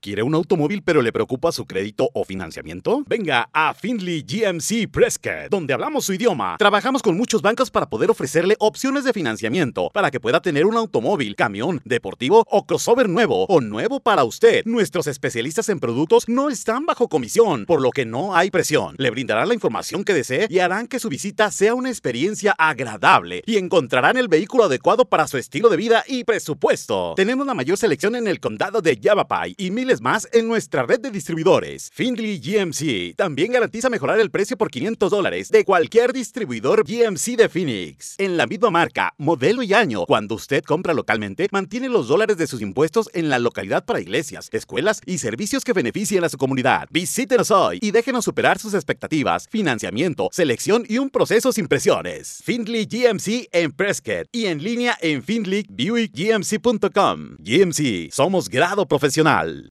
¿Quiere un automóvil pero le preocupa su crédito o financiamiento? Venga a Findlay GMC Prescott, donde hablamos su idioma. Trabajamos con muchos bancos para poder ofrecerle opciones de financiamiento para que pueda tener un automóvil, camión, deportivo o crossover nuevo o nuevo para usted. Nuestros especialistas en productos no están bajo comisión, por lo que no hay presión. Le brindarán la información que desee y harán que su visita sea una experiencia agradable y encontrarán el vehículo adecuado para su estilo de vida y presupuesto. Tenemos la mayor selección en el condado de Yavapai y miles más en nuestra red de distribuidores. Findlay GMC también garantiza mejorar el precio por $500 de cualquier distribuidor GMC de Phoenix. En la misma marca, modelo y año, cuando usted compra localmente, mantiene los dólares de sus impuestos en la localidad para iglesias, escuelas y servicios que beneficien a su comunidad. Visítenos hoy y déjenos superar sus expectativas, financiamiento, selección y un proceso sin presiones. Findlay GMC en Prescott y en línea en findlaybuickgmc.com. GMC, somos grado profesional.